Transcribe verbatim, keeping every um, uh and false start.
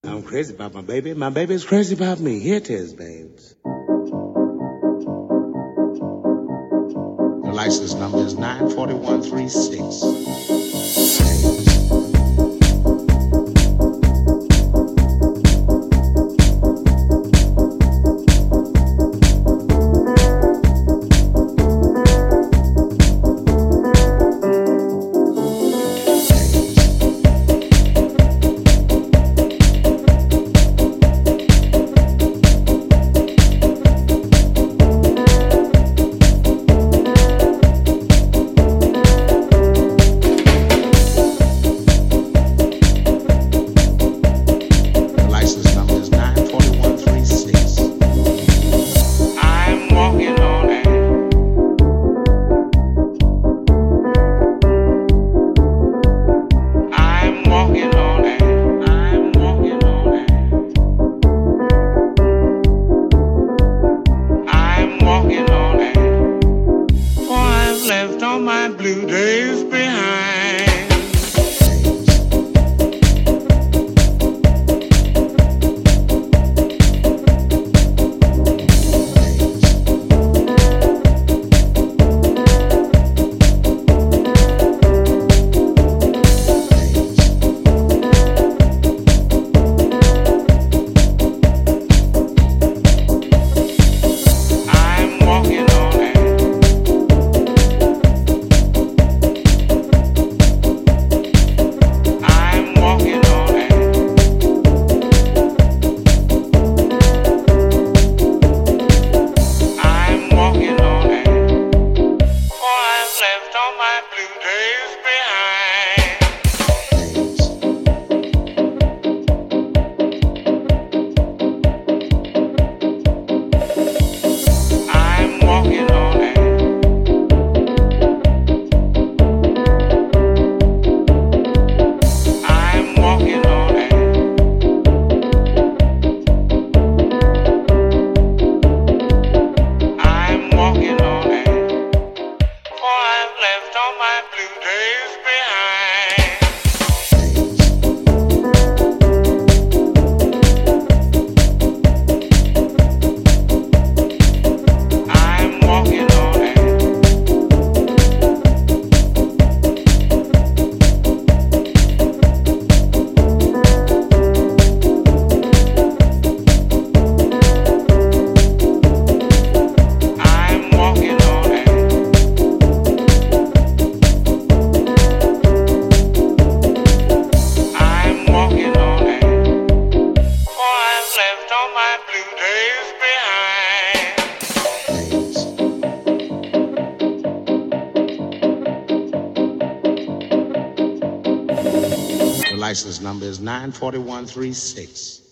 I'm crazy about my baby. My baby's crazy about me. Here it is, babes. The license number is nine four one three six. Blue days behind. The license number is nine four one three six.